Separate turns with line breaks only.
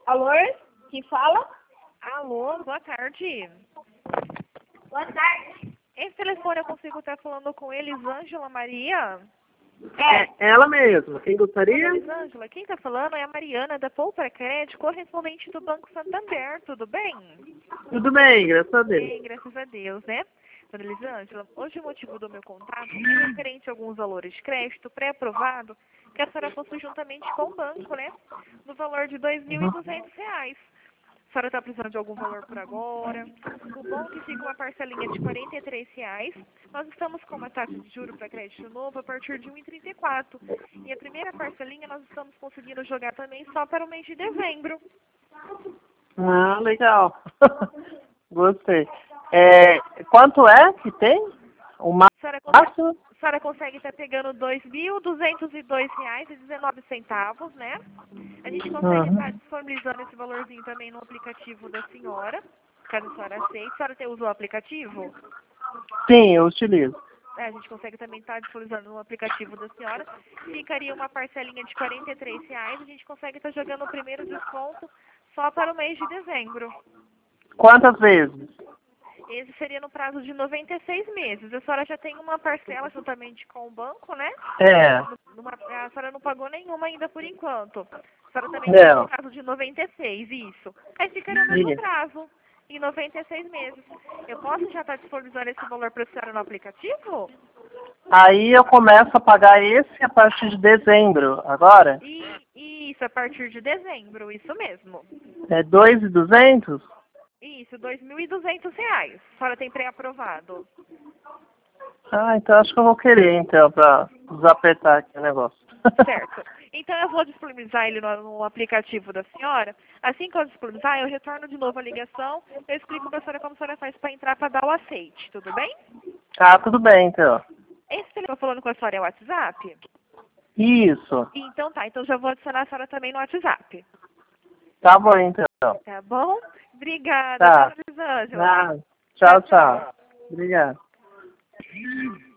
Alô? Quem fala?
Alô, boa tarde.
Boa tarde.
Esse telefone eu consigo estar falando com Elisângela Maria?
É.
Ela mesma. Quem gostaria?
Elisângela, quem está falando é a Mariana da Poupa Crédito, correspondente do Banco Santander, tudo bem?
Tudo bem, graças a Deus.
Bem, graças a Deus, né? Dona Elisângela, hoje o motivo do meu contato é referente a alguns valores de crédito pré-aprovado que a senhora possui juntamente com o banco, né? No valor de R$ 2.200. A senhora está precisando de algum valor por agora? O bom é que fica uma parcelinha de R$ 43. Nós estamos com uma taxa de juros para crédito novo a partir de 1,34. E a primeira parcelinha nós estamos conseguindo jogar também só para o mês de dezembro.
Ah, legal. Gostei. Quanto é que tem? O
A
máximo?
senhora consegue estar pegando R$ 2.202,19, né? A gente consegue estar disponibilizando esse valorzinho também no aplicativo da senhora, caso a senhora aceite. A senhora usou o aplicativo?
Sim, eu utilizo.
A gente consegue também estar disponibilizando no aplicativo da senhora. Ficaria uma parcelinha de R$ 43. A gente consegue estar jogando o primeiro desconto só para o mês de dezembro.
Quantas vezes?
Esse seria no prazo de 96 meses. A senhora já tem uma parcela juntamente com o banco, né? A senhora não pagou nenhuma ainda por enquanto. A senhora também tem um prazo de 96, isso. Aí ficaria o mesmo prazo, em 96 meses. Eu posso já estar disponibilizando esse valor para a senhora no aplicativo?
Aí eu começo a pagar esse a partir de dezembro, agora?
Isso, a partir de dezembro, isso mesmo.
É 2.200?
Isso, R$ 2.200. A senhora tem pré-aprovado.
Ah, então acho que eu vou querer, então, pra desapertar aqui o negócio.
Certo. Então eu vou disponibilizar ele no aplicativo da senhora. Assim que eu disponibilizar, eu retorno de novo a ligação. Eu explico para a senhora como a senhora faz para entrar para dar o aceite, tudo bem?
Ah, tudo bem, então.
Esse telefone que eu tô falando com a senhora é o WhatsApp?
Isso.
Então tá, então já vou adicionar a senhora também no WhatsApp.
Tá bom, então.
Tá bom? Obrigada,
Tá.
dona Elisângela.
Tchau, tchau. Obrigado.